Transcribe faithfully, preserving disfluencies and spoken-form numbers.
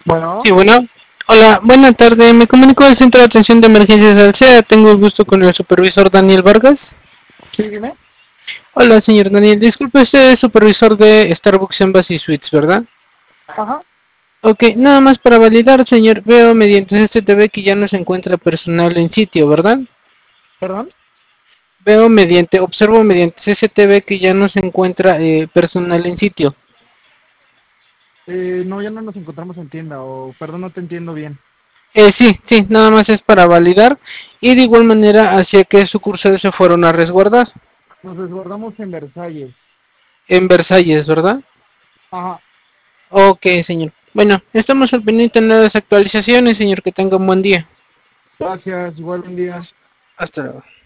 Sí, Bueno, bueno. Hola, buena tarde. Me comunico del Centro de Atención de Emergencias Alsea. Tengo el gusto con el supervisor Daniel Vargas. sí, dime. Hola, señor Daniel. Disculpe, usted es supervisor de Starbucks Embassy Suites, ¿verdad? Ajá, Ok, nada más para validar, señor. Veo mediante C C T V que ya no se encuentra personal en sitio, ¿verdad? perdón. Veo mediante, observo mediante C C T V que ya no se encuentra eh, personal en sitio. Eh, no, ya no nos encontramos en tienda, o perdón, no te entiendo bien. Eh, sí, sí, nada más es para validar. Y de igual manera, hacia qué sucursal se fueron a resguardar. Nos resguardamos en Versalles. En Versalles, ¿verdad? Ajá, Ok, señor. Bueno, estamos al pendiente de las actualizaciones, señor. Que tenga un buen día. gracias, igual un día. Hasta luego.